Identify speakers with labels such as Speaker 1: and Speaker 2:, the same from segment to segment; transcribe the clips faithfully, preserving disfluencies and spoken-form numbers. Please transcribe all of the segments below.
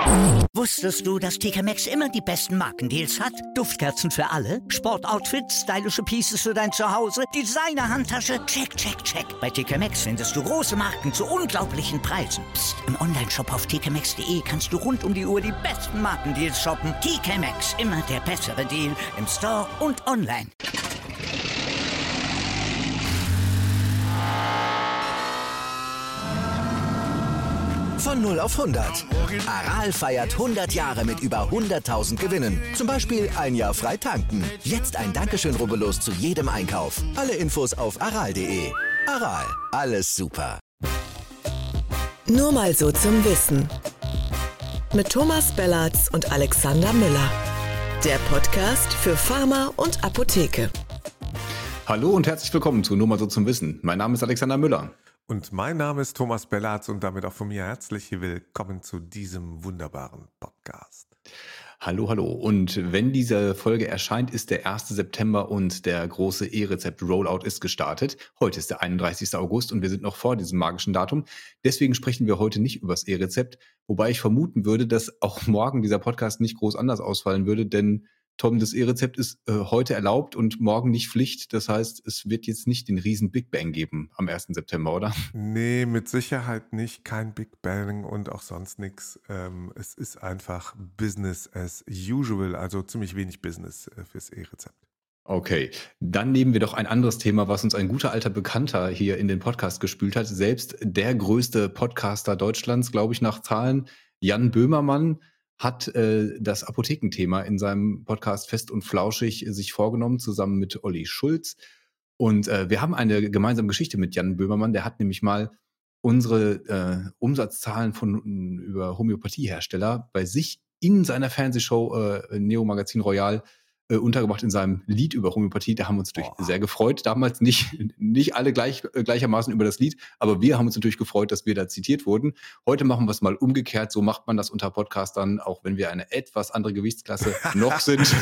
Speaker 1: Wusstest du, dass T K Maxx immer die besten Markendeals hat? Duftkerzen für alle, Sportoutfits, stylische Pieces für dein Zuhause, Designer-Handtasche, check, check, check. Bei T K Maxx findest du große Marken zu unglaublichen Preisen. Psst. Im Onlineshop auf t k maxx punkt d e kannst du rund um die Uhr die besten Markendeals shoppen. T K Maxx, immer der bessere Deal im Store und online.
Speaker 2: Von null auf hundert. Aral feiert hundert Jahre mit über hunderttausend Gewinnen. Zum Beispiel ein Jahr frei tanken. Jetzt ein Dankeschön, rubbellos zu jedem Einkauf. Alle Infos auf aral punkt de. Aral, alles super.
Speaker 3: Nur mal so zum Wissen. Mit Thomas Bellatz und Alexander Müller. Der Podcast für Pharma und Apotheke.
Speaker 4: Hallo und herzlich willkommen zu Nur mal so zum Wissen. Mein Name ist Alexander Müller.
Speaker 5: Und mein Name ist Thomas Bellatz und damit auch von mir herzlich willkommen zu diesem wunderbaren Podcast.
Speaker 4: Hallo, hallo. Und wenn diese Folge erscheint, ist der erste September und der große E-Rezept-Rollout ist gestartet. Heute ist der einunddreißigster August und wir sind noch vor diesem magischen Datum. Deswegen sprechen wir heute nicht über das E-Rezept, wobei ich vermuten würde, dass auch morgen dieser Podcast nicht groß anders ausfallen würde, denn Tom, das E-Rezept ist äh, heute erlaubt und morgen nicht Pflicht. Das heißt, es wird jetzt nicht den riesen Big Bang geben am ersten September, oder?
Speaker 5: Nee, mit Sicherheit nicht. Kein Big Bang und auch sonst nichts. Ähm, es ist einfach Business as usual, also ziemlich wenig Business äh, fürs E-Rezept.
Speaker 4: Okay, dann nehmen wir doch ein anderes Thema, was uns ein guter alter Bekannter hier in den Podcast gespült hat. Selbst der größte Podcaster Deutschlands, glaube ich, nach Zahlen, Jan Böhmermann, hat äh, das Apothekenthema in seinem Podcast Fest und Flauschig äh, sich vorgenommen, zusammen mit Olli Schulz. Und äh, wir haben eine gemeinsame Geschichte mit Jan Böhmermann. Der hat nämlich mal unsere äh, Umsatzzahlen von über Homöopathiehersteller bei sich in seiner Fernsehshow äh, Neo Magazin Royal äh, untergebracht in seinem Lied über Homöopathie. Da haben wir uns natürlich oh. sehr gefreut. Damals nicht, nicht alle gleich, äh, gleichermaßen über das Lied, aber wir haben uns natürlich gefreut, dass wir da zitiert wurden. Heute machen wir es mal umgekehrt. So macht man das unter Podcastern, auch wenn wir eine etwas andere Gewichtsklasse noch sind.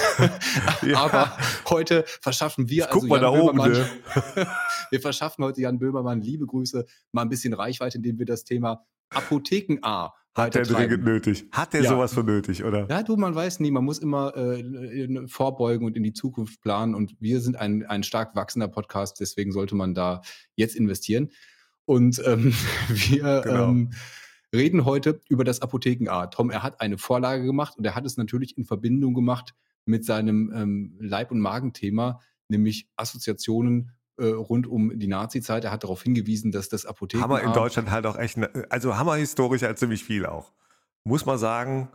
Speaker 4: Ja. Aber heute verschaffen wir,
Speaker 5: ich also Jan
Speaker 4: da
Speaker 5: Böhmermann, oben,
Speaker 4: ne? wir verschaffen heute Jan Böhmermann, liebe Grüße, mal ein bisschen Reichweite, indem wir das Thema Apotheken-A
Speaker 5: Hat der dringend nötig? Hat der ja. sowas von nötig, oder?
Speaker 4: Ja, du, man weiß nie. Man muss immer äh, vorbeugen und in die Zukunft planen. Und wir sind ein, ein stark wachsender Podcast, deswegen sollte man da jetzt investieren. Und ähm, wir genau. ähm, reden heute über das Apotheken-A. Tom, er hat eine Vorlage gemacht und er hat es natürlich in Verbindung gemacht mit seinem ähm, Leib- und Magenthema, nämlich Assoziationen rund um die Nazi-Zeit. Er hat darauf hingewiesen, dass das Apotheken...
Speaker 5: Haben wir in Deutschland halt auch echt, also haben wir historisch halt ziemlich viel auch. Muss man sagen,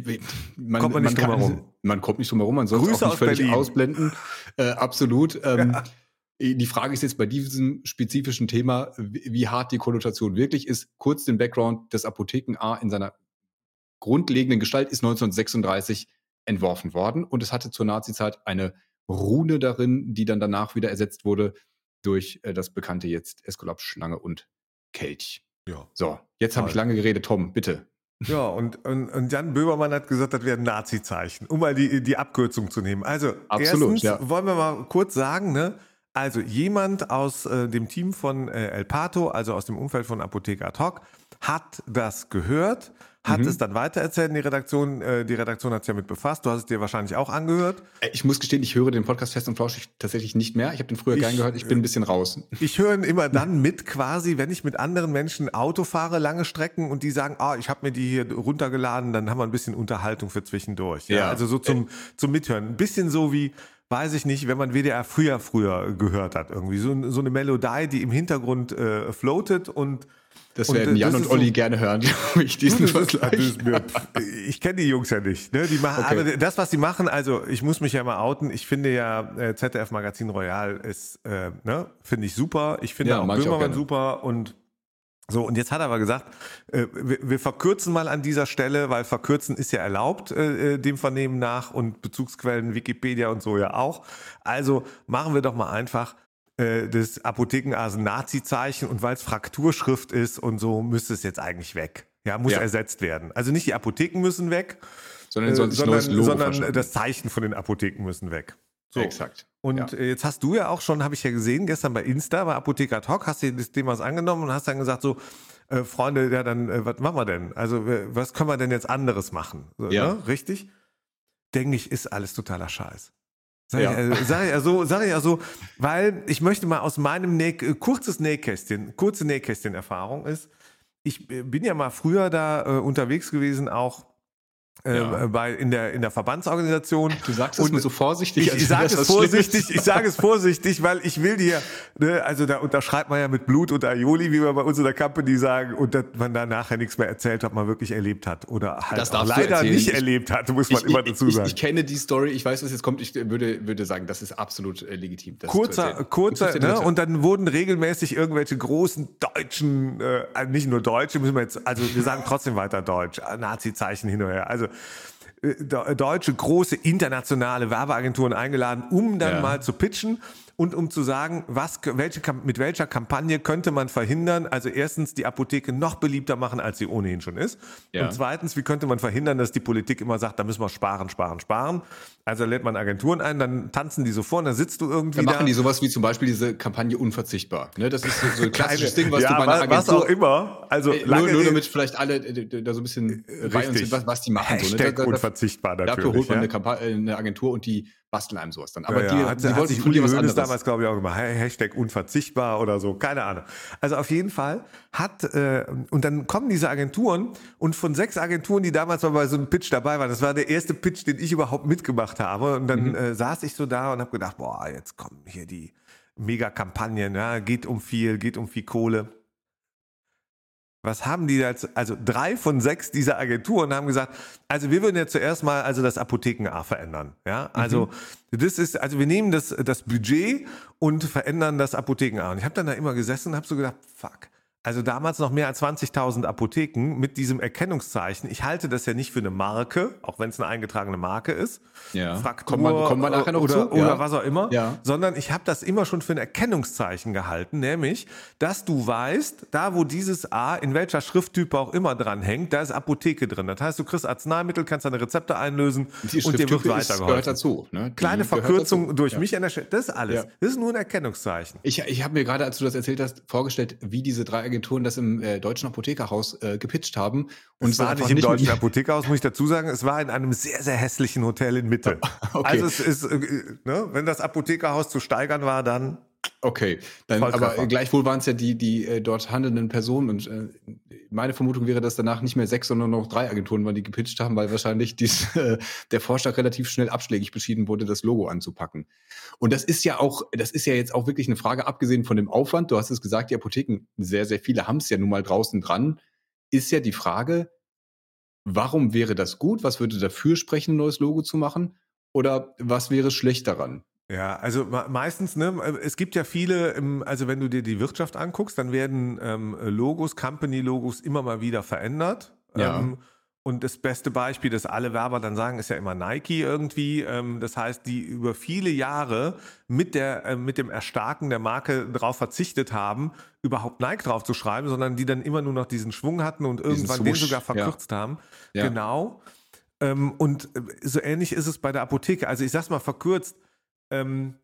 Speaker 4: man,
Speaker 5: kommt man nicht
Speaker 4: man
Speaker 5: drum
Speaker 4: kann,
Speaker 5: herum.
Speaker 4: Man kommt nicht drum herum, man soll es auch nicht völlig Berlin. ausblenden. Äh, absolut. Ähm, ja. Die Frage ist jetzt bei diesem spezifischen Thema, wie, wie hart die Konnotation wirklich ist. Kurz den Background, das Apotheken-A in seiner grundlegenden Gestalt ist neunzehnhundertsechsunddreißig entworfen worden und es hatte zur Nazi-Zeit eine Rune darin, die dann danach wieder ersetzt wurde durch äh, das bekannte jetzt Äskulap, Schlange und Kelch. Ja. So, jetzt habe ich lange geredet. Tom, bitte.
Speaker 5: Ja, und, und, und Jan Böhmermann hat gesagt, das wäre ein Nazi-Zeichen, um mal die, die Abkürzung zu nehmen. Also, Absolut, erstens ja. wollen wir mal kurz sagen, ne? Also jemand aus äh, dem Team von äh, El Pato, also aus dem Umfeld von Apotheker ad hoc, hat das gehört, hat mhm. es dann weitererzählt in die Redaktion. Äh, die Redaktion hat sich damit befasst. Du hast es dir wahrscheinlich auch angehört.
Speaker 4: Ich muss gestehen, ich höre den Podcast Fest und Flauschig tatsächlich nicht mehr. Ich habe den früher ich, gern gehört. Ich bin ein bisschen raus.
Speaker 5: Ich höre ihn immer dann mit quasi, wenn ich mit anderen Menschen Auto fahre, lange Strecken und die sagen, ah, ich habe mir die hier runtergeladen, dann haben wir ein bisschen Unterhaltung für zwischendurch. Ja, ja. Also so zum, zum Mithören. Ein bisschen so wie, weiß ich nicht, wenn man W D R früher, früher gehört hat irgendwie. So, so eine Melodie, die im Hintergrund äh, floatet und
Speaker 4: Das werden und, Jan das und Olli so, gerne hören, glaube ich, diesen Vergleich.
Speaker 5: Ich kenne die Jungs ja nicht. Ne? Die machen, okay. Aber das, was sie machen, also ich muss mich ja mal outen, ich finde ja äh, Z D F Magazin Royal ist, äh, ne, finde ich super. Ich finde ja, auch Böhmermann super und so, und jetzt hat er aber gesagt, äh, wir, wir verkürzen mal an dieser Stelle, weil verkürzen ist ja erlaubt, äh, dem Vernehmen nach und Bezugsquellen, Wikipedia und so ja auch. Also machen wir doch mal einfach das Apotheken-A ein Nazi-Zeichen und weil es Frakturschrift ist und so, müsste es jetzt eigentlich weg. Ja, muss ja. ersetzt werden. Also nicht die Apotheken müssen weg,
Speaker 4: sondern, äh,
Speaker 5: sondern,
Speaker 4: Logo
Speaker 5: sondern das Zeichen von den Apotheken müssen weg. So.
Speaker 4: Exakt.
Speaker 5: Und
Speaker 4: ja.
Speaker 5: jetzt hast du ja auch schon, habe ich ja gesehen, gestern bei Insta, bei Apotheker ad hoc, hast du das Thema angenommen und hast dann gesagt so, äh, Freunde, ja dann, äh, was machen wir denn? Also äh, was können wir denn jetzt anderes machen? So,
Speaker 4: ja.
Speaker 5: ne? Richtig? Denke ich, ist alles totaler Scheiß. Sag, ja. ich, äh, sag ich ja so, sag ich ja so, weil ich möchte mal aus meinem Näh, äh, kurzes Nähkästchen, kurze Nähkästchen-Erfahrung ist, ich äh, bin ja mal früher da äh, unterwegs gewesen, auch Ja. bei, in, der, in der Verbandsorganisation.
Speaker 4: Du sagst es nur so vorsichtig.
Speaker 5: Ich, ich sage es vorsichtig, ich sage es vorsichtig, weil ich will dir, ne, also da unterschreibt man ja mit Blut und Aioli, wie wir bei uns in der Company sagen, und dass man da nachher nichts mehr erzählt, was man wirklich erlebt hat oder halt auch leider nicht ich, erlebt hat, muss man
Speaker 4: ich,
Speaker 5: immer dazu sagen.
Speaker 4: Ich, ich kenne die Story, ich weiß, was jetzt kommt, ich würde, würde sagen, das ist absolut äh, legitim. Das
Speaker 5: kurzer, kurzer, ne, und dann wurden regelmäßig irgendwelche großen deutschen, äh, nicht nur Deutsche, müssen wir jetzt, also wir sagen trotzdem weiter Deutsch, Nazi-Zeichen hin und her, also deutsche, große, internationale Werbeagenturen eingeladen, um dann ja. mal zu pitchen und um zu sagen, was, welche, mit welcher Kampagne könnte man verhindern, also erstens die Apotheke noch beliebter machen, als sie ohnehin schon ist. Ja. Und zweitens, wie könnte man verhindern, dass die Politik immer sagt, da müssen wir sparen, sparen, sparen. Also lädt man Agenturen ein, dann tanzen die so vor und dann sitzt du irgendwie
Speaker 4: dann
Speaker 5: da.
Speaker 4: Dann machen die sowas wie zum Beispiel diese Kampagne unverzichtbar. Ne, das ist so, so ein klassisches Ding, was
Speaker 5: ja,
Speaker 4: du bei einer Agentur...
Speaker 5: was auch immer. Also
Speaker 4: äh, lange nur, nur damit vielleicht alle äh, da so ein bisschen rein sind, was, was die machen.
Speaker 5: Hashtag
Speaker 4: so, ne? da, da,
Speaker 5: unverzichtbar natürlich.
Speaker 4: Dafür holt man
Speaker 5: ja?
Speaker 4: eine, Kampa- eine Agentur und die basteln einem sowas dann. Aber
Speaker 5: ja,
Speaker 4: die,
Speaker 5: ja. Hat,
Speaker 4: die
Speaker 5: hat
Speaker 4: wollten
Speaker 5: sich
Speaker 4: Uli was anderes.
Speaker 5: damals, glaube ich, auch gemacht. Hashtag unverzichtbar oder so. Keine Ahnung. Also auf jeden Fall hat, äh, und dann kommen diese Agenturen und von sechs Agenturen, die damals mal bei so einem Pitch dabei waren, das war der erste Pitch, den ich überhaupt mitgemacht habe. Und dann mhm. äh, saß ich so da und habe gedacht, boah, jetzt kommen hier die Mega-Kampagnen, ja, geht um viel, geht um viel Kohle. Was haben die jetzt, also drei von sechs dieser Agenturen haben gesagt, also wir würden ja zuerst mal also das Apotheken-A verändern, ja, also mhm. das ist, also wir nehmen das, das Budget und verändern das Apotheken-A. Und ich habe dann da immer gesessen und habe so gedacht, fuck, also damals noch mehr als zwanzigtausend Apotheken mit diesem Erkennungszeichen. Ich halte das ja nicht für eine Marke, auch wenn es eine eingetragene Marke ist.
Speaker 4: Ja.
Speaker 5: Fraktur
Speaker 4: kommt man, kommt man nachher noch
Speaker 5: oder,
Speaker 4: zu?
Speaker 5: oder
Speaker 4: ja.
Speaker 5: was auch immer.
Speaker 4: Ja.
Speaker 5: Sondern ich habe das immer schon für ein Erkennungszeichen gehalten, nämlich, dass du weißt, da wo dieses A, in welcher Schrifttype auch immer dran hängt, da ist Apotheke drin. Das heißt, du kriegst Arzneimittel, kannst deine Rezepte einlösen
Speaker 4: die
Speaker 5: und dir wird weitergeholfen.
Speaker 4: Gehört dazu. Ne?
Speaker 5: Kleine Verkürzung
Speaker 4: dazu.
Speaker 5: durch
Speaker 4: ja.
Speaker 5: mich an der Stelle, das ist alles. Ja. Das ist nur ein Erkennungszeichen.
Speaker 4: Ich, ich habe mir gerade, als du das erzählt hast, vorgestellt, wie diese drei Agenturen das im äh, deutschen Apothekerhaus äh, gepitcht haben. Und
Speaker 5: es war nicht im deutschen Apothekerhaus, muss ich dazu sagen. Es war in einem sehr, sehr hässlichen Hotel in Mitte.
Speaker 4: Okay.
Speaker 5: Also es ist, äh, ne, wenn das Apothekerhaus zu steigern war, dann
Speaker 4: okay, dann, aber gleichwohl waren es ja die, die äh, dort handelnden Personen und äh, meine Vermutung wäre, dass danach nicht mehr sechs, sondern noch drei Agenturen waren, die gepitcht haben, weil wahrscheinlich dies, äh, der Vorschlag relativ schnell abschlägig beschieden wurde, das Logo anzupacken. Und das ist ja auch, das ist ja jetzt auch wirklich eine Frage, abgesehen von dem Aufwand, du hast es gesagt, die Apotheken, sehr, sehr viele haben es ja nun mal draußen dran, ist ja die Frage, warum wäre das gut, was würde dafür sprechen, ein neues Logo zu machen oder was wäre schlecht daran?
Speaker 5: Ja, also meistens, ne, es gibt ja viele, also wenn du dir die Wirtschaft anguckst, dann werden ähm, Logos, Company-Logos immer mal wieder verändert.
Speaker 4: Ja.
Speaker 5: Ähm, und das beste Beispiel, das alle Werber dann sagen, ist ja immer Nike irgendwie. Ähm, das heißt, die über viele Jahre mit, der, äh, mit dem Erstarken der Marke darauf verzichtet haben, überhaupt Nike drauf zu schreiben, sondern die dann immer nur noch diesen Schwung hatten und irgendwann den sogar verkürzt ja. haben.
Speaker 4: Ja.
Speaker 5: Genau. Ähm, und so ähnlich ist es bei der Apotheke. Also ich sag's mal verkürzt, Ähm,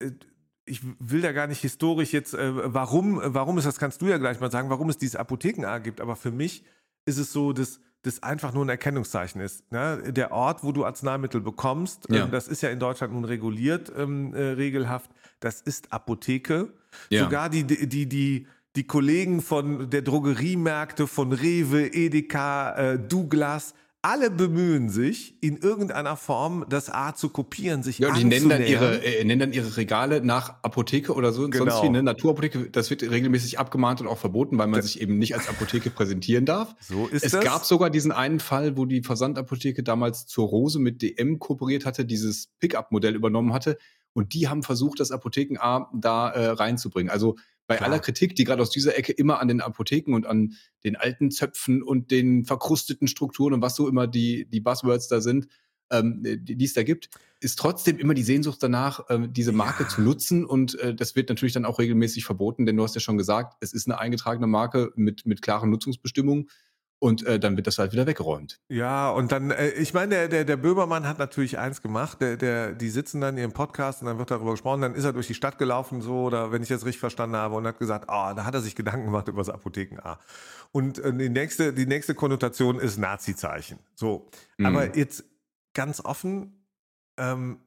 Speaker 5: ich will da gar nicht historisch jetzt, äh, warum, warum ist das, kannst du ja gleich mal sagen, warum es dieses Apotheken-A gibt, aber für mich ist es so, dass das einfach nur ein Erkennungszeichen ist. Ne? Der Ort, wo du Arzneimittel bekommst,
Speaker 4: ja.
Speaker 5: ähm, das ist ja in Deutschland nun reguliert, ähm, äh, regelhaft, das ist Apotheke.
Speaker 4: Ja.
Speaker 5: Sogar die, die, die, die Kollegen von der Drogeriemärkte, von Rewe, Edeka, äh, Douglas, alle bemühen sich, in irgendeiner Form das A zu kopieren, sich
Speaker 4: ja, und die
Speaker 5: anzunähern.
Speaker 4: nennen dann, ihre, äh, nennen dann ihre Regale nach Apotheke oder so.
Speaker 5: Genau.
Speaker 4: Sonst wie, ne? Naturapotheke, das wird regelmäßig abgemahnt und auch verboten, weil man sich eben nicht als Apotheke präsentieren darf.
Speaker 5: So ist
Speaker 4: es
Speaker 5: das.
Speaker 4: gab sogar diesen einen Fall, wo die Versandapotheke damals zur Rose mit D M kooperiert hatte, dieses Pickup-Modell übernommen hatte. Und die haben versucht, das Apotheken-A da äh, reinzubringen. Also bei Klar. aller Kritik, die gerade aus dieser Ecke immer an den Apotheken und an den alten Zöpfen und den verkrusteten Strukturen und was so immer die, die Buzzwords da sind, ähm, die, die es da gibt, ist trotzdem immer die Sehnsucht danach, ähm, diese Marke ja. zu nutzen. Und äh, das wird natürlich dann auch regelmäßig verboten, denn du hast ja schon gesagt, es ist eine eingetragene Marke mit, mit klaren Nutzungsbestimmungen. und äh, dann wird das halt wieder weggeräumt.
Speaker 5: Ja, und dann, äh, ich meine, der, der, der Böhmermann hat natürlich eins gemacht, der, der, die sitzen dann in ihrem Podcast und dann wird darüber gesprochen, dann ist er durch die Stadt gelaufen, so, oder wenn ich das richtig verstanden habe, und hat gesagt, ah, oh, da hat er sich Gedanken gemacht über das Apotheken A. Und äh, die nächste, die nächste Konnotation ist Nazi-Zeichen. So, mhm. aber jetzt ganz offen, ähm,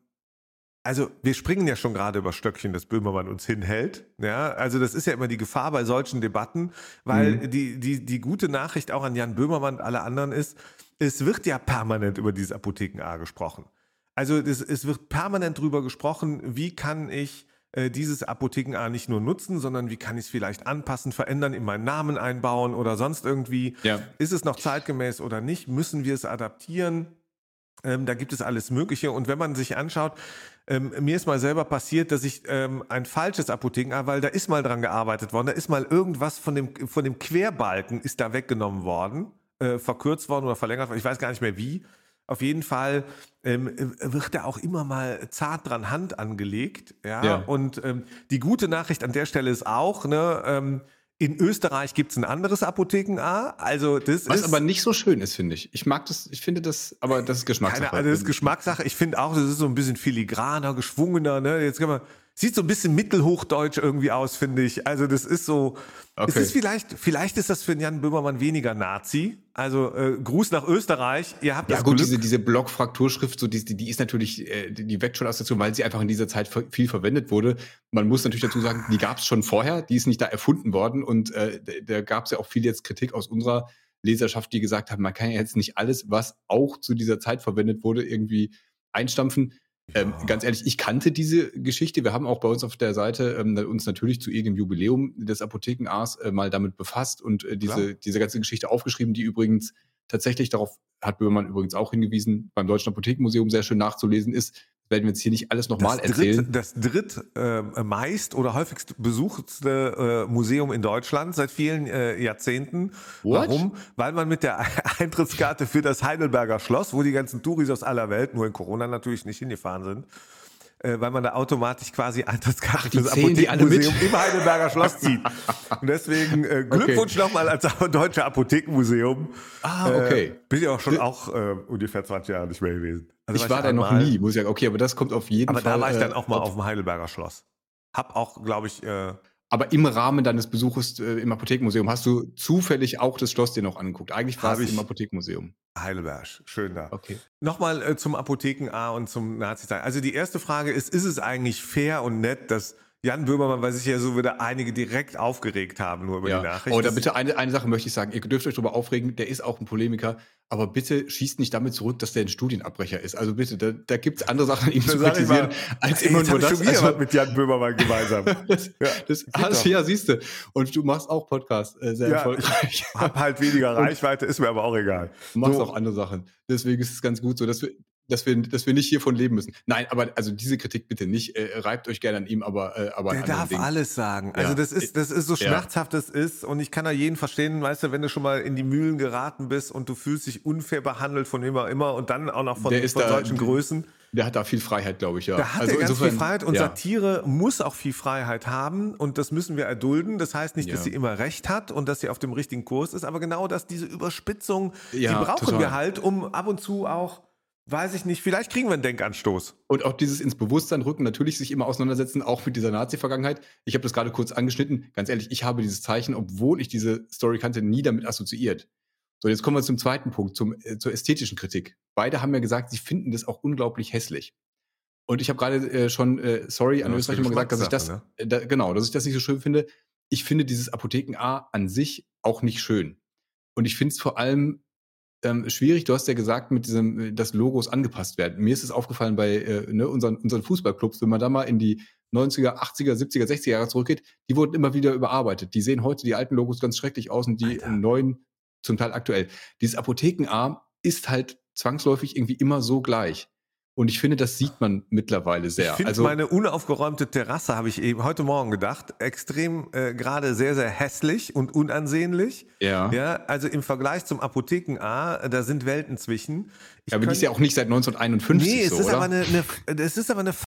Speaker 5: also wir springen ja schon gerade über Stöckchen, das Böhmermann uns hinhält. Ja, also das ist ja immer die Gefahr bei solchen Debatten, weil mhm. die, die, die gute Nachricht auch an Jan Böhmermann und alle anderen ist, es wird ja permanent über dieses Apotheken A gesprochen. Also das, es wird permanent drüber gesprochen, wie kann ich äh, dieses Apotheken A nicht nur nutzen, sondern wie kann ich es vielleicht anpassen, verändern, in meinen Namen einbauen oder sonst irgendwie. Ja. Ist es noch zeitgemäß oder nicht? Müssen wir es adaptieren? Ähm, da gibt es alles Mögliche. Und wenn man sich anschaut, ähm, mir ist mal selber passiert, dass ich ähm, ein falsches Apotheken, weil da ist mal dran gearbeitet worden, da ist mal irgendwas von dem, von dem Querbalken ist da weggenommen worden, äh, verkürzt worden oder verlängert worden, ich weiß gar nicht mehr wie. Auf jeden Fall ähm, wird da auch immer mal zart dran Hand angelegt. Ja? Ja. Und ähm, die gute Nachricht an der Stelle ist auch, ne, ähm, in Österreich gibt es ein anderes Apotheken A, also das
Speaker 4: Was
Speaker 5: ist,
Speaker 4: aber nicht so schön ist, finde ich. Ich mag das, ich finde das, aber das ist Geschmackssache.
Speaker 5: Keine, also das ist Geschmackssache. Ich finde auch, das ist so ein bisschen filigraner, geschwungener. Ne? Jetzt kann man, sieht so ein bisschen mittelhochdeutsch irgendwie aus, finde ich. Also das ist so, okay. Es ist vielleicht, vielleicht ist das für Jan Böhmermann weniger Nazi. Also äh, Gruß nach Österreich. Ihr habt
Speaker 4: ja,
Speaker 5: das
Speaker 4: gut,
Speaker 5: Glück.
Speaker 4: diese, diese Blockfrakturschrift, so die, die ist natürlich, äh, die weckt schon Assoziation, weil sie einfach in dieser Zeit viel verwendet wurde. Man muss natürlich dazu sagen, die gab es schon vorher, die ist nicht da erfunden worden und äh, da gab es ja auch viel jetzt Kritik aus unserer Leserschaft, die gesagt haben, man kann ja jetzt nicht alles, was auch zu dieser Zeit verwendet wurde, irgendwie einstampfen. Ja. Ähm, ganz ehrlich, ich kannte diese Geschichte. Wir haben auch bei uns auf der Seite ähm, uns natürlich zu irgendeinem Jubiläum des Apotheken A's äh, mal damit befasst und äh, diese, diese ganze Geschichte aufgeschrieben, die übrigens tatsächlich, darauf hat Böhmermann übrigens auch hingewiesen, beim Deutschen Apothekenmuseum sehr schön nachzulesen ist. Werden wir jetzt hier nicht alles nochmal erzählen.
Speaker 5: Das dritt äh, meist oder häufigst besuchtste äh, Museum in Deutschland seit vielen äh, Jahrzehnten. What? Warum? Weil man mit der Eintrittskarte für das Heidelberger Schloss, wo die ganzen Touris aus aller Welt, nur in Corona natürlich nicht hingefahren sind, äh, weil man da automatisch quasi Eintrittskarte für das Apothekenmuseum im Heidelberger Schloss zieht. Und deswegen äh, Glückwunsch okay. nochmal als Deutsche Apothekenmuseum.
Speaker 4: Ah, okay.
Speaker 5: Äh, bin ja auch schon auch äh, ungefähr zwanzig Jahre nicht mehr gewesen.
Speaker 4: Also ich war, war da noch nie, muss ich sagen. Okay, aber das kommt auf jeden
Speaker 5: aber
Speaker 4: Fall.
Speaker 5: Aber da war ich dann auch mal auf dem Heidelberger Schloss. Hab auch, glaube ich... Äh,
Speaker 4: aber im Rahmen deines Besuches äh, im Apothekenmuseum hast du zufällig auch das Schloss dir noch angeguckt. Eigentlich war es im Apothekenmuseum.
Speaker 5: Heidelberg, schön da.
Speaker 4: Okay.
Speaker 5: Nochmal äh, zum Apotheken A und zum Nazi-Zeit. Also die erste Frage ist, ist es eigentlich fair und nett, dass Jan Böhmermann, weil sich ja so wieder einige direkt aufgeregt haben, nur über
Speaker 4: ja.
Speaker 5: die Nachricht.
Speaker 4: Oh, da bitte eine, eine Sache möchte ich sagen. Ihr dürft euch darüber aufregen, der ist auch ein Polemiker, aber bitte schießt nicht damit zurück, dass der ein Studienabbrecher ist. Also bitte, da, da gibt es andere Sachen an ihm zu kritisieren, mal, als immer nur das.
Speaker 5: Schon wieder also, mit Jan Böhmermann gemeinsam.
Speaker 4: das, ja, das hast, ja, siehst du. Und du machst auch Podcast, äh, sehr ja, erfolgreich.
Speaker 5: Ich hab halt weniger Reichweite, ist mir aber auch egal.
Speaker 4: Du machst so. auch andere Sachen. Deswegen ist es ganz gut so, dass wir... Dass wir, dass wir nicht hiervon leben müssen. Nein, aber also diese Kritik bitte nicht. Äh, reibt euch gerne an ihm, aber äh, aber
Speaker 5: der darf Dingen. alles sagen. Also ja. das ist das ist so schmerzhaft es ja. ist und ich kann da jeden verstehen, weißt du, wenn du schon mal in die Mühlen geraten bist und du fühlst dich unfair behandelt von immer immer und dann auch noch von, von da, solchen der, Größen.
Speaker 4: Der hat da viel Freiheit, glaube ich, ja.
Speaker 5: Da hat also er ganz insofern, viel Freiheit und ja. Satire muss auch viel Freiheit haben und das müssen wir erdulden. Das heißt nicht, ja. dass sie immer recht hat und dass sie auf dem richtigen Kurs ist, aber genau das, diese Überspitzung, ja, die brauchen total. wir halt, um ab und zu auch weiß ich nicht, vielleicht kriegen wir einen Denkanstoß.
Speaker 4: Und auch dieses ins Bewusstsein rücken, natürlich sich immer auseinandersetzen, auch mit dieser Nazi-Vergangenheit. Ich habe das gerade kurz angeschnitten. Ganz ehrlich, ich habe dieses Zeichen, obwohl ich diese Story kannte, nie damit assoziiert. So, jetzt kommen wir zum zweiten Punkt, zum, äh, zur ästhetischen Kritik. Beide haben ja gesagt, sie finden das auch unglaublich hässlich. Und ich habe gerade äh, schon, äh, sorry, an ja, Österreich immer gesagt, dass ich das, ne? äh, da, genau, dass ich das nicht so schön finde. Ich finde dieses Apotheken A an sich auch nicht schön. Und ich finde es vor allem Ähm, schwierig, du hast ja gesagt, mit diesem, dass Logos angepasst werden. Mir ist es aufgefallen bei äh, ne, unseren, unseren Fußballclubs, wenn man da mal in die neunziger, achtziger, siebziger, sechziger Jahre zurückgeht, die wurden immer wieder überarbeitet. Die sehen heute, die alten Logos, ganz schrecklich aus und die Alter. neuen zum Teil aktuell. Dieses Apotheken A ist halt zwangsläufig irgendwie immer so gleich. Und ich finde, das sieht man mittlerweile sehr.
Speaker 5: Ich finde
Speaker 4: also,
Speaker 5: meine unaufgeräumte Terrasse, habe ich eben heute Morgen gedacht, extrem äh, gerade sehr, sehr hässlich und unansehnlich.
Speaker 4: Ja.
Speaker 5: Ja. Also im Vergleich zum Apotheken A, da sind Welten zwischen.
Speaker 4: Ich ja, aber die ist ja auch nicht seit neunzehnhunderteinundfünfzig
Speaker 5: nee, es
Speaker 4: so,
Speaker 5: ist
Speaker 4: oder?
Speaker 5: Aber eine, eine, es ist aber eine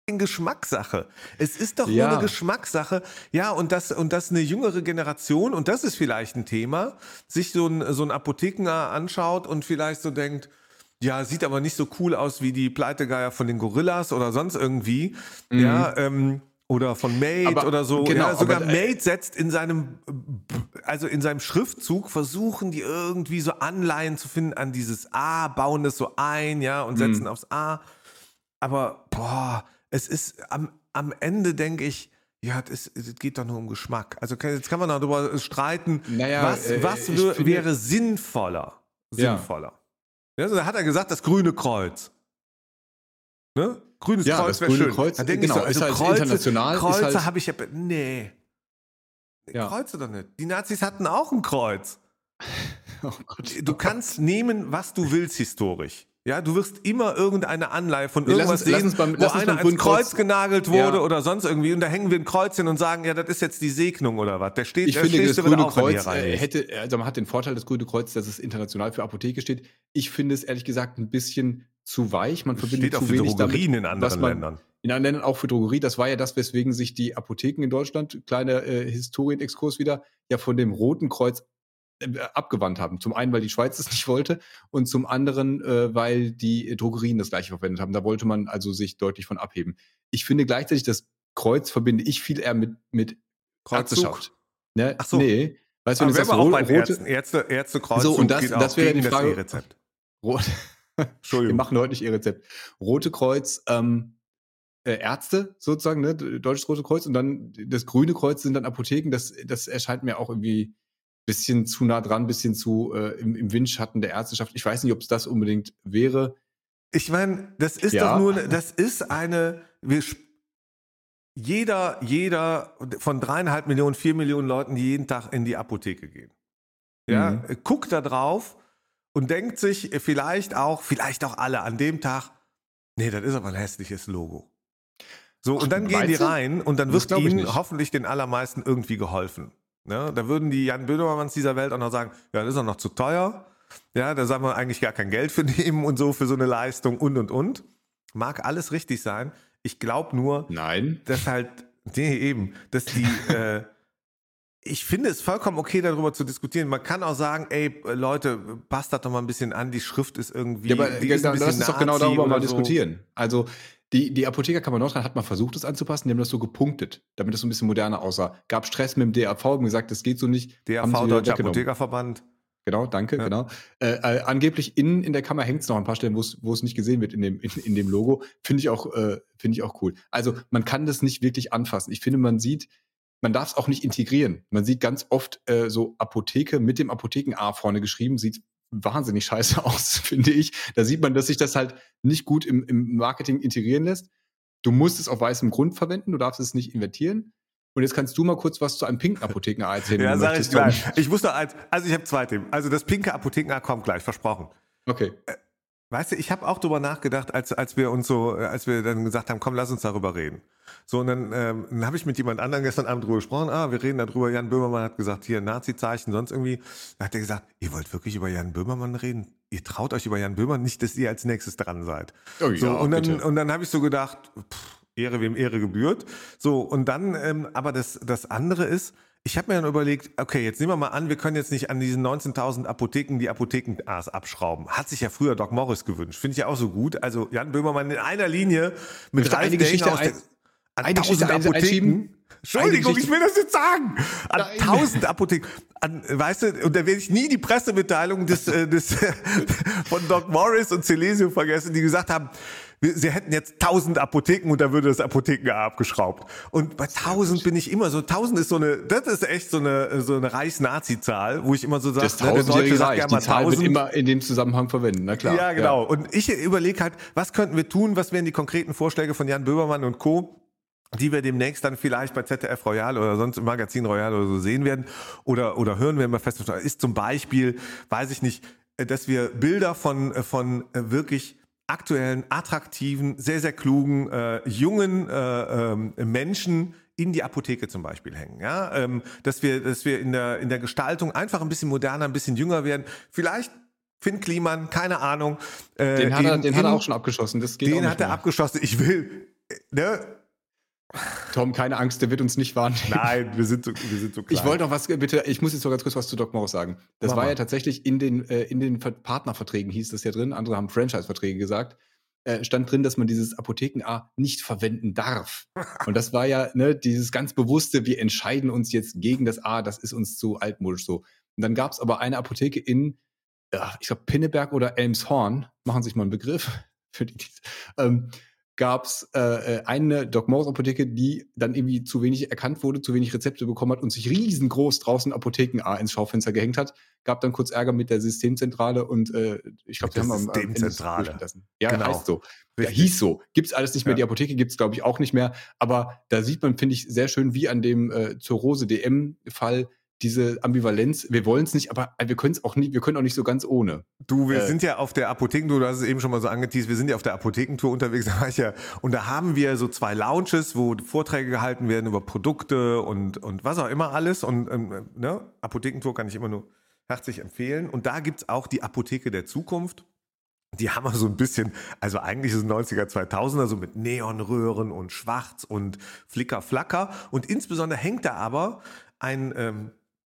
Speaker 5: Geschmackssache. Es ist doch
Speaker 4: Ja.
Speaker 5: nur eine Geschmackssache. Ja, und das, und das eine jüngere Generation, und das ist vielleicht ein Thema, sich so ein, so ein Apothekener anschaut und vielleicht so denkt, ja, sieht aber nicht so cool aus wie die Pleitegeier von den Gorillas oder sonst irgendwie.
Speaker 4: Mhm.
Speaker 5: Ja, ähm, oder von Mate
Speaker 4: Aber-
Speaker 5: oder so.
Speaker 4: genau,
Speaker 5: ja, sogar
Speaker 4: aber, äh,
Speaker 5: Mate setzt in seinem, also in seinem Schriftzug, versuchen die irgendwie so Anleihen zu finden an dieses A, bauen das so ein, ja, und setzen
Speaker 4: Mhm.
Speaker 5: aufs A. Aber, boah, es ist am, am Ende, denke ich, ja, es, es geht doch nur um Geschmack. Also kann, jetzt kann man darüber streiten,
Speaker 4: Naja,
Speaker 5: was,
Speaker 4: äh,
Speaker 5: was
Speaker 4: ich
Speaker 5: wär,
Speaker 4: finde-
Speaker 5: wäre sinnvoller.
Speaker 4: Ja.
Speaker 5: Sinnvoller. Ja, so, da hat er gesagt, das grüne Kreuz. Ne? Grünes
Speaker 4: Ja,
Speaker 5: Kreuz
Speaker 4: das
Speaker 5: wäre
Speaker 4: grüne
Speaker 5: schön.
Speaker 4: Kreuz,
Speaker 5: Da denke
Speaker 4: genau,
Speaker 5: ich so,
Speaker 4: ist
Speaker 5: also
Speaker 4: halt
Speaker 5: Kreuze,
Speaker 4: international, ist
Speaker 5: Kreuze
Speaker 4: halt-
Speaker 5: habe ich ja, nee.
Speaker 4: Ja.
Speaker 5: Kreuze doch nicht. Die Nazis hatten auch ein Kreuz.
Speaker 4: Oh Gott.
Speaker 5: Du kannst nehmen, was du willst historisch. Ja, du wirst immer irgendeine Anleihe von
Speaker 4: Nee, lass
Speaker 5: irgendwas
Speaker 4: uns- lass
Speaker 5: sehen,
Speaker 4: uns beim-
Speaker 5: wo
Speaker 4: lass uns
Speaker 5: einer
Speaker 4: beim
Speaker 5: ans
Speaker 4: grünen
Speaker 5: Kreuz
Speaker 4: Kreuz-
Speaker 5: genagelt wurde
Speaker 4: Ja.
Speaker 5: oder sonst irgendwie und da hängen wir ein Kreuzchen und sagen, ja, das ist jetzt die Segnung oder was. Der steht,
Speaker 4: Ich
Speaker 5: der
Speaker 4: finde,
Speaker 5: stehst
Speaker 4: das
Speaker 5: du wieder
Speaker 4: Grüne
Speaker 5: auf, wenn du
Speaker 4: Kreuz
Speaker 5: hier
Speaker 4: äh,
Speaker 5: reingehst.
Speaker 4: hätte, also man hat den Vorteil des Grüne Kreuz, dass es international für Apotheke steht. Ich finde es ehrlich gesagt ein bisschen zu weich. Man verbindet
Speaker 5: Steht auch
Speaker 4: zu
Speaker 5: für
Speaker 4: wenig
Speaker 5: Drogerien
Speaker 4: damit,
Speaker 5: in anderen
Speaker 4: was man,
Speaker 5: Ländern.
Speaker 4: In anderen Ländern auch für Drogerie. Das war ja das, weswegen sich die Apotheken in Deutschland, kleiner äh, Historienexkurs wieder, ja von dem Roten Kreuz äh, abgewandt haben. Zum einen, weil die Schweiz es nicht wollte und zum anderen, äh, weil die Drogerien das gleiche verwendet haben. Da wollte man also sich deutlich von abheben. Ich finde gleichzeitig, das Kreuz verbinde ich viel eher mit, mit
Speaker 5: Kreuzzug?
Speaker 4: Ärzteschaft. Ne?
Speaker 5: Ach so.
Speaker 4: Nee. Weißt du, wenn
Speaker 5: Aber
Speaker 4: du
Speaker 5: wäre
Speaker 4: sagst,
Speaker 5: aber auch
Speaker 4: ro-
Speaker 5: bei den
Speaker 4: rote,
Speaker 5: Ärzten. Ärzte, Ärztekreuzzug
Speaker 4: So, und das-
Speaker 5: geht
Speaker 4: das
Speaker 5: auch
Speaker 4: wäre
Speaker 5: gegen
Speaker 4: die Frage-
Speaker 5: das E-Rezept.
Speaker 4: rot, wir
Speaker 5: Entschuldigung.
Speaker 4: machen heute nicht Ihr-Rezept. Rote Kreuz, ähm, äh, Ärzte sozusagen, ne? Deutsches Rote Kreuz und dann das Grüne Kreuz sind dann Apotheken. Das, das erscheint mir auch irgendwie ein bisschen zu nah dran, ein bisschen zu äh, im, im Windschatten der Ärzteschaft. Ich weiß nicht, ob es das unbedingt wäre.
Speaker 5: Ich meine, das ist
Speaker 4: Ja.
Speaker 5: doch nur, das ist eine, wir, sp- jeder, jeder von dreieinhalb Millionen, vier Millionen Leuten, die jeden Tag in die Apotheke gehen. Ja,
Speaker 4: Mhm.
Speaker 5: äh, guckt da drauf und denkt sich äh, vielleicht auch, vielleicht auch alle an dem Tag, nee, das ist aber ein hässliches Logo. So, und dann gehen die
Speaker 4: meinst du?
Speaker 5: rein und dann
Speaker 4: Das
Speaker 5: wird
Speaker 4: glaub ich
Speaker 5: ihnen
Speaker 4: nicht.
Speaker 5: hoffentlich den allermeisten irgendwie geholfen. Ne? Da würden die Jan Böhmermanns dieser Welt auch noch sagen, ja, das ist auch noch zu teuer. Ja, da sagen wir eigentlich gar kein Geld für nehmen und so für so eine Leistung und und und. Mag alles richtig sein. Ich glaube nur,
Speaker 4: Nein.
Speaker 5: dass halt, nee, eben, dass die, äh, ich finde es vollkommen okay, darüber zu diskutieren. Man kann auch sagen, ey, Leute, passt das doch mal ein bisschen an, die Schrift ist irgendwie,
Speaker 4: Ja, aber
Speaker 5: die ist ein
Speaker 4: dann
Speaker 5: bisschen
Speaker 4: lass uns doch genau
Speaker 5: Nazi
Speaker 4: darüber mal
Speaker 5: oder so.
Speaker 4: diskutieren. Also die, die Apothekerkammer Nordrhein hat mal versucht, das anzupassen, die haben das so gepunktet, damit es so ein bisschen moderner aussah. Gab Stress mit dem D A V, haben gesagt, das geht so nicht.
Speaker 5: D A
Speaker 4: haben sie
Speaker 5: V,
Speaker 4: wieder
Speaker 5: Deutscher
Speaker 4: weggenommen.
Speaker 5: Apothekerverband.
Speaker 4: Genau, danke,
Speaker 5: Ja.
Speaker 4: genau. Äh, äh, angeblich innen in der Kammer hängt es noch ein paar Stellen, wo es wo es nicht gesehen wird in dem, in, in dem Logo. Finde ich auch, äh, finde ich auch cool. Also man kann das nicht wirklich anfassen. Ich finde, man sieht, man darf es auch nicht integrieren. Man sieht ganz oft äh, so Apotheke mit dem Apotheken-A vorne geschrieben, sieht wahnsinnig scheiße aus, finde ich. Da sieht man, dass sich das halt nicht gut im, im Marketing integrieren lässt. Du musst es auf weißem Grund verwenden, du darfst es nicht invertieren. Und jetzt kannst du mal kurz was zu einem pinken Apotheken-A erzählen.
Speaker 5: Ja,
Speaker 4: wenn du
Speaker 5: sag ich
Speaker 4: möchtest, Tom.
Speaker 5: gleich. Ich muss noch eins, also ich habe zwei Themen. Also das pinke Apotheken kommt gleich, versprochen.
Speaker 4: Okay.
Speaker 5: Weißt du, ich habe auch drüber nachgedacht, als, als wir uns so, als wir dann gesagt haben, komm, lass uns darüber reden. So, und dann, ähm, dann habe ich mit jemand anderem gestern Abend drüber gesprochen. Ah, wir reden darüber. Jan Böhmermann hat gesagt, hier Nazi-Zeichen, sonst irgendwie. Da hat er gesagt, ihr wollt wirklich über Jan Böhmermann reden? Ihr traut euch über Jan Böhmermann nicht, dass ihr als nächstes dran seid.
Speaker 4: Oh ja,
Speaker 5: so, und dann,
Speaker 4: bitte.
Speaker 5: und dann habe ich so gedacht, pff, Ehre wem Ehre gebührt. So, und dann, ähm, aber das, das andere ist, ich habe mir dann überlegt, okay, jetzt nehmen wir mal an, wir können jetzt nicht an diesen neunzehntausend Apotheken die Apotheken-A's abschrauben. Hat sich ja früher Doc Morris gewünscht. Finde ich ja auch so gut. Also Jan Böhmermann in einer Linie mit
Speaker 4: Möchte
Speaker 5: Ralf
Speaker 4: eine
Speaker 5: Dehner
Speaker 4: Geschichte
Speaker 5: aus der,
Speaker 4: ein-
Speaker 5: an
Speaker 4: eine
Speaker 5: tausend
Speaker 4: Geschichte ein-
Speaker 5: Apotheken.
Speaker 4: einschieben?
Speaker 5: Entschuldigung,
Speaker 4: Eine
Speaker 5: ich will das jetzt sagen. An
Speaker 4: Nein.
Speaker 5: tausend Apotheken. An, weißt du, und da werde ich nie die Pressemitteilung des, äh, des, von Doc Morris und Celesio vergessen, die gesagt haben, wir- sie hätten jetzt tausend Apotheken und da würde das Apotheken-A abgeschraubt. Und bei tausend bin ich immer so, tausend ist so eine, das ist echt so eine, so eine Reichs-Nazi-Zahl, wo ich immer so sage,
Speaker 4: Das
Speaker 5: ne, der Deutsche
Speaker 4: tausendjährige
Speaker 5: sagt
Speaker 4: Reich,
Speaker 5: gerne
Speaker 4: die
Speaker 5: mal
Speaker 4: Zahl wird
Speaker 5: tausend.
Speaker 4: immer in dem Zusammenhang verwendet, na klar.
Speaker 5: Ja, genau. Und ich überlege halt, was könnten wir tun, was wären die konkreten Vorschläge von Jan Böhmermann und Co., die wir demnächst dann vielleicht bei Z D F Royal oder sonst im Magazin Royal oder so sehen werden oder, oder hören werden bei Festival. Ist zum Beispiel, weiß ich nicht, dass wir Bilder von, von wirklich aktuellen, attraktiven, sehr, sehr klugen, äh, jungen äh, ähm, Menschen in die Apotheke zum Beispiel hängen. Ja? Ähm, dass wir, dass wir in der, in der Gestaltung einfach ein bisschen moderner, ein bisschen jünger werden. Vielleicht Finn Kliman, keine Ahnung. Äh,
Speaker 4: Den, hat er,
Speaker 5: in-
Speaker 4: den hat er
Speaker 5: in-
Speaker 4: auch schon abgeschossen. Das geht auch
Speaker 5: den
Speaker 4: nicht
Speaker 5: hat er
Speaker 4: mehr.
Speaker 5: abgeschossen. Ich will, ne?
Speaker 4: Tom, keine Angst, der wird uns nicht wahrnehmen.
Speaker 5: Nein, wir sind so, wir sind so klein.
Speaker 4: Ich wollte noch was, bitte, ich muss jetzt noch ganz kurz was zu Doc Morris sagen. Das Mama. war ja tatsächlich in den, äh, in den Partnerverträgen hieß das ja drin, andere haben Franchise-Verträge gesagt, äh, stand drin, dass man dieses Apotheken-A nicht verwenden darf. Und das war ja ne, dieses ganz bewusste, wir entscheiden uns jetzt gegen das A, das ist uns zu altmodisch so. Und dann gab es aber eine Apotheke in, ja, ich glaube, Pinneberg oder Elmshorn, machen sich mal einen Begriff für die, ähm, gab es äh, eine Doc Morris Apotheke, die dann irgendwie zu wenig erkannt wurde, zu wenig Rezepte bekommen hat und sich riesengroß draußen Apotheken-A ins Schaufenster gehängt hat. Gab dann kurz Ärger mit der Systemzentrale und äh, ich glaube, die haben am
Speaker 5: Systemzentrale.
Speaker 4: Ja, genau. Heißt so. Ja, hieß so. Gibt's alles nicht mehr. Ja. Die Apotheke gibt's glaube ich auch nicht mehr. Aber da sieht man, finde ich, sehr schön, wie an dem äh, Zurose D M-Fall diese Ambivalenz, wir wollen es nicht, aber wir können es auch nicht, wir können auch nicht so ganz ohne.
Speaker 5: Du, wir äh, sind ja auf der Apothekentour, du hast es eben schon mal so angeteased, wir sind ja auf der Apothekentour unterwegs, da war ich ja, und da haben wir so zwei Lounges, wo Vorträge gehalten werden über Produkte und, und was auch immer alles und ähm, ne, Apothekentour kann ich immer nur herzlich empfehlen und da gibt's auch die Apotheke der Zukunft. Die haben wir so ein bisschen, also eigentlich ist es neunziger, zweitausender, so mit Neonröhren und Schwarz und Flicker, Flacker und insbesondere hängt da aber ein ähm,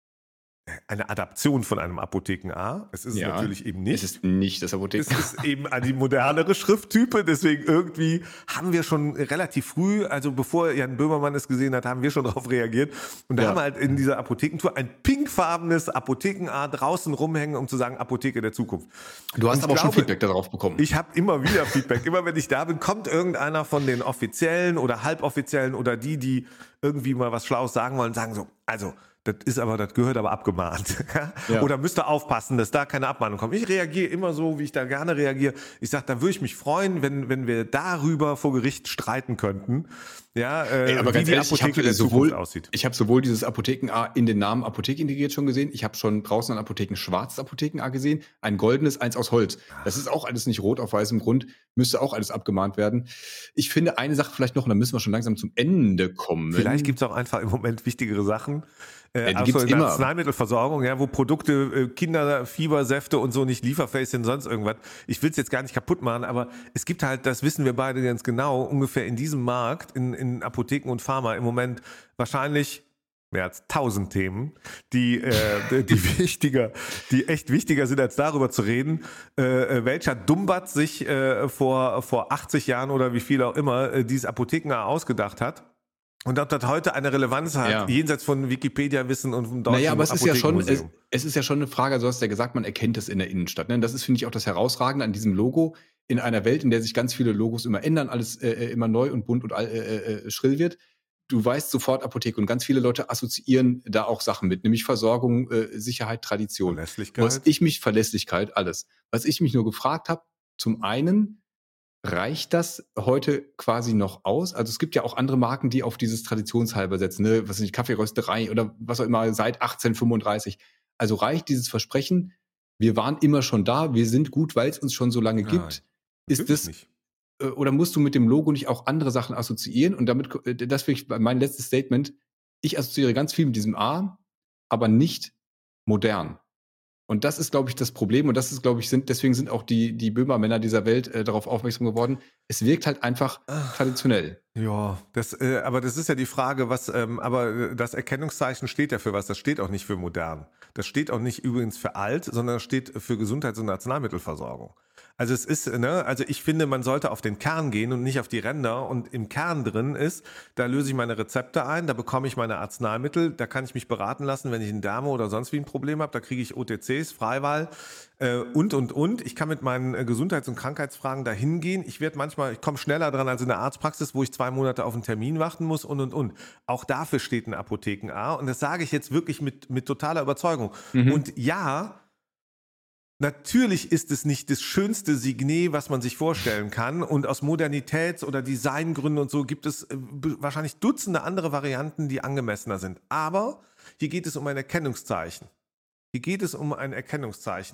Speaker 5: eine Adaption von einem Apotheken-A. Es ist ja, natürlich eben nicht.
Speaker 4: Es ist nicht das Apotheken-A.
Speaker 5: Es ist eben die modernere Schrifttype, deswegen irgendwie haben wir schon relativ früh, also bevor Jan Böhmermann es gesehen hat, haben wir schon darauf reagiert. Und da ja. haben wir halt in dieser Apothekentour ein pinkfarbenes Apotheken-A draußen rumhängen, um zu sagen, Apotheke der Zukunft.
Speaker 4: Du hast
Speaker 5: Und
Speaker 4: aber
Speaker 5: ich
Speaker 4: auch
Speaker 5: glaube,
Speaker 4: schon Feedback darauf bekommen.
Speaker 5: Ich habe immer wieder Feedback. Immer wenn ich da bin, kommt irgendeiner von den Offiziellen oder Halboffiziellen oder die, die irgendwie mal was Schlaues sagen wollen, sagen so, also das ist aber, das gehört aber abgemahnt. Ja. Oder müsst ihr aufpassen, dass da keine Abmahnung kommt. Ich reagiere immer so, wie ich da gerne reagiere. Ich sage, da würde ich mich freuen, wenn, wenn wir darüber vor Gericht streiten könnten. Ja, äh,
Speaker 4: Ey, aber
Speaker 5: wie
Speaker 4: ganz
Speaker 5: die
Speaker 4: ehrlich,
Speaker 5: Apotheke
Speaker 4: ich
Speaker 5: der
Speaker 4: sowohl,
Speaker 5: Zukunft aussieht.
Speaker 4: Ich habe sowohl dieses Apotheken-A in den Namen Apotheke integriert schon gesehen. Ich habe schon draußen ein Apotheken schwarzes Apotheken-A gesehen. Ein goldenes, eins aus Holz. Das ist auch alles nicht rot auf weißem Grund. Müsste auch alles abgemahnt werden. Ich finde eine Sache vielleicht noch, und dann müssen wir schon langsam zum Ende kommen.
Speaker 5: Vielleicht gibt es auch einfach im Moment wichtigere Sachen. Äh,
Speaker 4: ja, die gibt's immer.
Speaker 5: Arzneimittelversorgung, ja, wo Produkte, äh, Kinderfiebersäfte und so nicht lieferfähig sind, sonst irgendwas. Ich will es jetzt gar nicht kaputt machen, aber es gibt halt, das wissen wir beide ganz genau, ungefähr in diesem Markt, in, in Apotheken und Pharma im Moment wahrscheinlich mehr als tausend Themen, die, äh, die wichtiger, die echt wichtiger sind, als darüber zu reden, äh, welcher Dummbatz sich äh, vor, vor achtzig Jahren oder wie viel auch immer äh, dieses Apotheken ausgedacht hat. Und ob das heute eine Relevanz hat, ja. jenseits von Wikipedia-Wissen und vom deutschen
Speaker 4: Naja, aber es ist ja schon, es, es ist ja schon eine Frage, also du hast ja gesagt, man erkennt es in der Innenstadt. Ne? Das ist, finde ich, auch das Herausragende an diesem Logo. In einer Welt, in der sich ganz viele Logos immer ändern, alles äh, immer neu und bunt und äh, äh, schrill wird. Du weißt sofort Apotheke und ganz viele Leute assoziieren da auch Sachen mit, nämlich Versorgung, äh, Sicherheit, Tradition.
Speaker 5: Verlässlichkeit.
Speaker 4: Was ich mich, Verlässlichkeit, alles. Was ich mich nur gefragt habe, zum einen, reicht das heute quasi noch aus? Also es gibt ja auch andere Marken, die auf dieses Traditionshalber setzen, ne? Was ist die Kaffeerösterei oder was auch immer, seit achtzehnhundertfünfunddreißig. Also reicht dieses Versprechen, wir waren immer schon da, wir sind gut, weil es uns schon so lange
Speaker 5: Nein,
Speaker 4: gibt. Ist das
Speaker 5: nicht.
Speaker 4: Oder musst du mit dem Logo nicht auch andere Sachen assoziieren? Und damit, das finde ich mein letztes Statement, ich assoziiere ganz viel mit diesem A, aber nicht modern. Und das ist, glaube ich, das Problem. Und das ist, glaube ich, sind, deswegen sind auch die, die Böhmermänner dieser Welt äh, darauf aufmerksam geworden. Es wirkt halt einfach Ach, traditionell.
Speaker 5: Ja, das, äh, aber das ist ja die Frage, was, ähm, aber das Erkennungszeichen steht ja für was? Das steht auch nicht für modern. Das steht auch nicht übrigens für alt, sondern das steht für Gesundheits- und Arzneimittelversorgung. Also es ist, ne, also ich finde, man sollte auf den Kern gehen und nicht auf die Ränder. Und im Kern drin ist, da löse ich meine Rezepte ein, da bekomme ich meine Arzneimittel, da kann ich mich beraten lassen, wenn ich einen Darm oder sonst wie ein Problem habe, da kriege ich O T Cs, Freiwahl äh, und, und, und. Ich kann mit meinen äh, Gesundheits- und Krankheitsfragen da hingehen. Ich werde manchmal, ich komme schneller dran als in der Arztpraxis, wo ich zwei Monate auf einen Termin warten muss und, und, und. Auch dafür steht ein Apotheken-A und das sage ich jetzt wirklich mit, mit totaler Überzeugung. Mhm. Und ja, natürlich ist es nicht das schönste Signet, was man sich vorstellen kann. Und aus Modernitäts- oder Designgründen und so gibt es wahrscheinlich Dutzende andere Varianten, die angemessener sind. Aber hier geht es um ein Erkennungszeichen. Hier geht es um ein Erkennungszeichen.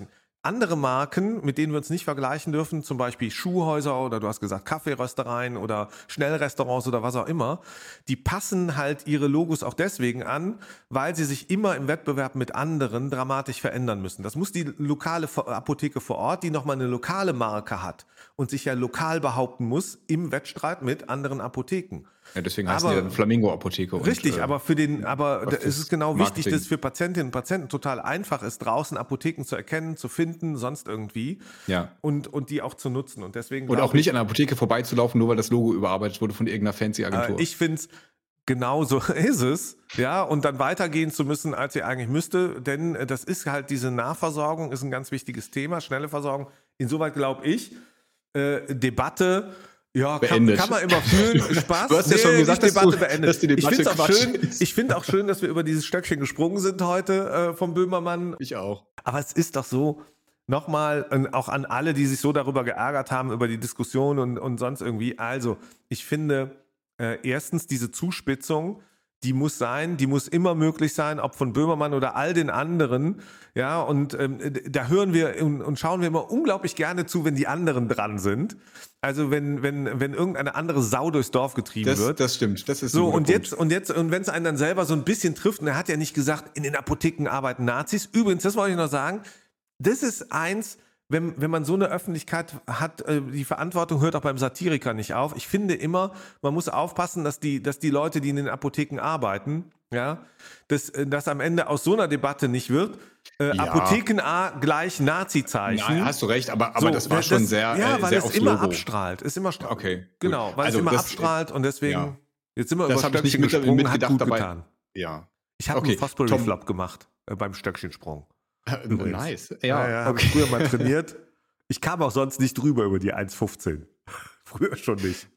Speaker 5: andere Marken, mit denen wir uns nicht vergleichen dürfen, zum Beispiel Schuhhäuser oder du hast gesagt Kaffeeröstereien oder Schnellrestaurants oder was auch immer, die passen halt ihre Logos auch deswegen an, weil sie sich immer im Wettbewerb mit anderen dramatisch verändern müssen. Das muss die lokale Apotheke vor Ort, die nochmal eine lokale Marke hat und sich ja lokal behaupten muss im Wettstreit mit anderen Apotheken.
Speaker 4: Ja, deswegen heißt es ja Flamingo-Apotheke.
Speaker 5: Richtig, und, äh, aber für den, aber es ist genau
Speaker 4: Marketing.
Speaker 5: wichtig, dass es für Patientinnen und Patienten total einfach ist, draußen Apotheken zu erkennen, zu finden, sonst irgendwie.
Speaker 4: Ja.
Speaker 5: Und, und die auch zu nutzen. Und deswegen.
Speaker 4: Und auch nicht an der Apotheke vorbeizulaufen, nur weil das Logo überarbeitet wurde von irgendeiner fancy Agentur.
Speaker 5: Äh, ich finde es, genau so ist es, ja, und dann weitergehen zu müssen, als sie eigentlich müsste, denn das ist halt diese Nahversorgung, ist ein ganz wichtiges Thema, schnelle Versorgung. Insoweit glaube ich, äh, Debatte. Ja, kann, kann man immer fühlen. Spaß.
Speaker 4: Du hast ja nee, schon gesagt,
Speaker 5: dass,
Speaker 4: Debatte
Speaker 5: du,
Speaker 4: beendet. Dass die Debatte
Speaker 5: ich finde auch schön,
Speaker 4: ist.
Speaker 5: ich finde auch schön, dass wir über dieses Stöckchen gesprungen sind heute äh, vom Böhmermann.
Speaker 4: Ich auch.
Speaker 5: Aber es ist doch so, nochmal, äh, auch an alle, die sich so darüber geärgert haben, über die Diskussion und, und sonst irgendwie. Also, ich finde, äh, erstens diese Zuspitzung, die muss sein, die muss immer möglich sein, ob von Böhmermann oder all den anderen. Ja, und ähm, da hören wir und, und schauen wir immer unglaublich gerne zu, wenn die anderen dran sind. Also wenn, wenn, wenn irgendeine andere Sau durchs Dorf getrieben
Speaker 4: das,
Speaker 5: wird.
Speaker 4: Das stimmt, das ist
Speaker 5: so.
Speaker 4: ein
Speaker 5: Und
Speaker 4: Punkt.
Speaker 5: jetzt, und jetzt, und wenn es einen dann selber so ein bisschen trifft, und er hat ja nicht gesagt, in den Apotheken arbeiten Nazis. Übrigens, das wollte ich noch sagen, das ist eins, wenn, wenn man so eine Öffentlichkeit hat, äh, die Verantwortung hört auch beim Satiriker nicht auf. Ich finde immer, man muss aufpassen, dass die, dass die Leute, die in den Apotheken arbeiten, ja, dass, dass am Ende aus so einer Debatte nicht wird, äh, ja. Apotheken A gleich Nazi-Zeichen.
Speaker 4: Nein, hast du recht, aber, aber so, das war schon
Speaker 5: das,
Speaker 4: sehr
Speaker 5: Ja,
Speaker 4: äh,
Speaker 5: weil
Speaker 4: sehr
Speaker 5: es immer
Speaker 4: Logo.
Speaker 5: abstrahlt. Ist immer strahlt.
Speaker 4: Okay,
Speaker 5: genau, weil
Speaker 4: also
Speaker 5: es immer
Speaker 4: das,
Speaker 5: abstrahlt und deswegen,
Speaker 4: ja.
Speaker 5: jetzt sind wir
Speaker 4: das
Speaker 5: über Stöckchen
Speaker 4: nicht
Speaker 5: gesprungen,
Speaker 4: mitgedacht
Speaker 5: hat gut
Speaker 4: dabei.
Speaker 5: getan.
Speaker 4: Ja.
Speaker 5: Ich habe
Speaker 4: okay.
Speaker 5: einen Fosbury-Flop gemacht äh, beim Stöckchensprung.
Speaker 4: Übrigens. Nice. Ja,
Speaker 5: ja, ja, habe ich früher mal trainiert. Ich kam auch sonst nicht drüber über die eins fünfzehn. Früher schon nicht.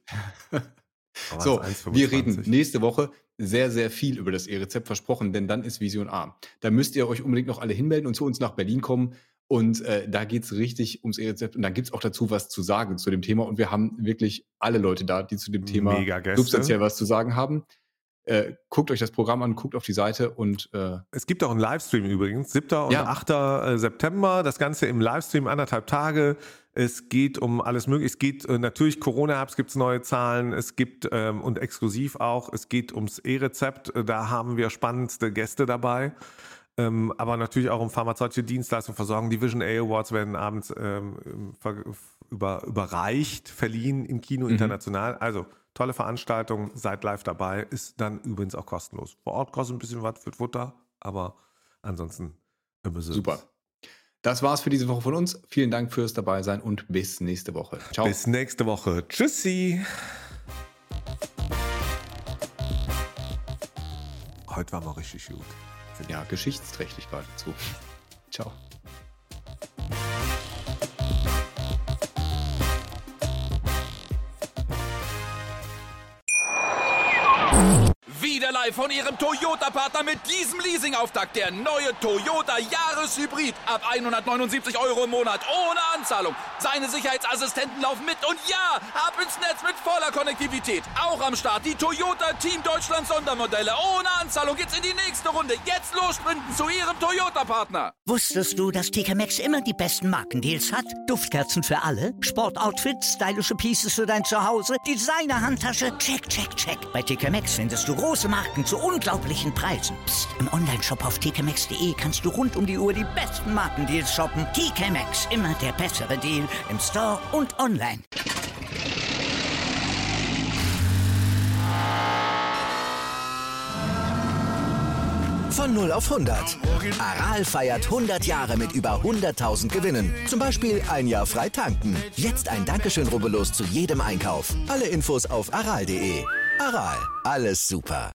Speaker 4: So, wir reden nächste Woche sehr, sehr viel über das E-Rezept versprochen, denn dann ist Vision A. Da müsst ihr euch unbedingt noch alle hinmelden und zu uns nach Berlin kommen. Und äh, da geht es richtig ums E-Rezept. Und dann gibt es auch dazu was zu sagen zu dem Thema. Und wir haben wirklich alle Leute da, die zu dem Thema substanziell was zu sagen haben. Äh, guckt euch das Programm an, guckt auf die Seite und äh
Speaker 5: es gibt auch einen Livestream übrigens, siebter und
Speaker 4: ja.
Speaker 5: achter September, das Ganze im Livestream, anderthalb Tage. Es geht um alles mögliche, es geht äh, natürlich Corona-Apps, gibt es neue Zahlen, es gibt ähm, und exklusiv auch, es geht ums E-Rezept, da haben wir spannendste Gäste dabei. Ähm, aber natürlich auch um pharmazeutische Dienstleistungen, Versorgung. Die Vision A Awards werden abends ähm, über, überreicht, verliehen im Kino mhm. international. Also tolle Veranstaltung, seid live dabei, ist dann übrigens auch kostenlos. Vor Ort kostet ein bisschen was für Futter, aber ansonsten
Speaker 4: super. Das war's für diese Woche von uns. Vielen Dank fürs Dabeisein und bis nächste Woche.
Speaker 5: Ciao. Bis nächste Woche. Tschüssi. Heute war mal richtig gut.
Speaker 4: Ja, geschichtsträchtig geradezu. Ciao.
Speaker 6: Wieder live von Ihrem Toyota-Partner mit diesem Leasing-Auftakt. Der neue Toyota Jahreshybrid. Ab hundertneunundsiebzig Euro im Monat. Ohne Anzahlung. Seine Sicherheitsassistenten laufen mit. Und ja, ab ins Netz mit voller Konnektivität. Auch am Start die Toyota Team Deutschland Sondermodelle. Ohne Anzahlung geht's in die nächste Runde. Jetzt los sprinten zu Ihrem Toyota-Partner.
Speaker 1: Wusstest du, dass T K Maxx immer die besten Markendeals hat? Duftkerzen für alle, Sportoutfits, stylische Pieces für dein Zuhause, Designer-Handtasche, check, check, check. Bei T K Maxx findest du große Marken zu unglaublichen Preisen. Psst. Im Onlineshop auf t k maxx punkt d e kannst du rund um die Uhr die besten Markendeals shoppen. T K Maxx, immer der bessere Deal im Store und online.
Speaker 2: Von null auf hundert. Aral feiert hundert Jahre mit über hunderttausend Gewinnen. Zum Beispiel ein Jahr frei tanken. Jetzt ein Dankeschön, rubbellos zu jedem Einkauf. Alle Infos auf aral punkt de. Aral, alles super.